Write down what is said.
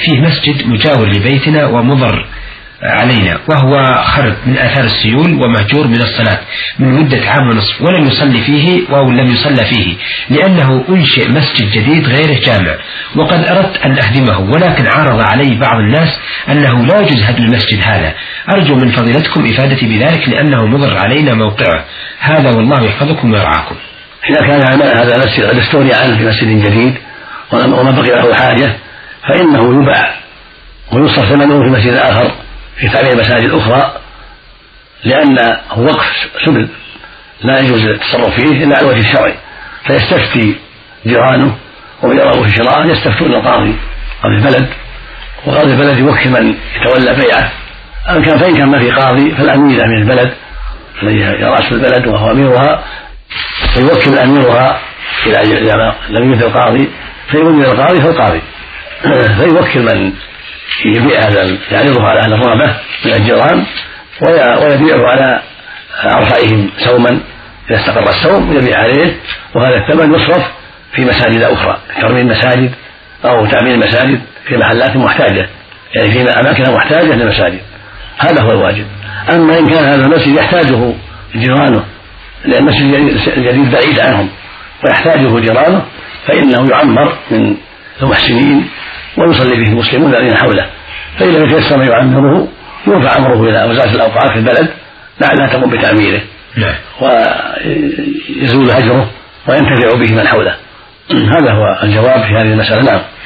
فيه مسجد مجاور لبيتنا ومضر علينا، وهو خرب من آثار السيول ومهجور من الصلاة من مدة عام ونصف، ولم يصلي فيه أو لم يصلى فيه لأنه أنشئ مسجد جديد غير جامع، وقد أردت أن أهدمه ولكن عارض علي بعض الناس أنه لا يجوز هدم المسجد هذا. أرجو من فضيلتكم إفادتي بذلك لأنه مضر علينا موقعه هذا، والله يحفظكم ويرعاكم. إذا كان هذا المسجد قد استولي عنه في مسجد جديد وما بقي له حاجة فإنه يباع ويصرف ثمنه في مسجد آخر في تعمير مساجد أخرى، لأنه وقف سبل لا يجوز التصرف فيه إلا على الوجه الشرعي، فيستفتي جيرانه ومن يرغب في شراءه يستفتون القاضي البلد، وقاضي البلد يوكل من يتولى بيعه، فإن كان ما في قاضي فالأمير أمير البلد الذي يرأس البلد وهو أميرها، فيوكل أميرها إذا لم يوجد القاضي فيوجد القاضي فالقاضي فيوكل من يبيع هذا يعرضه على أهل الرغبة من الجيران ويبيعه على أرفعهم سوما إذا استقر السوم يبيع عليه، وهذا الثمن يصرف في مساجد أخرى ترميم مساجد أو تعمير مساجد في محلات محتاجة، يعني في أماكن محتاجة للمساجد، هذا هو الواجب. أما إن كان هذا المسجد يحتاجه جيرانه لأن المسجد الجديد بعيد عنهم ويحتاجه جيرانه فإنه يعمر من المحسنين ويصلي به المسلمون الذين حوله، فإذا لم يتيسر ما يعمره يرفع أمره إلى وزارة الأوقاف في البلد لعلها تقوم بتعميره ويزول هجره وينتفع به من حوله. هذا هو الجواب في هذه المسألة. نعم.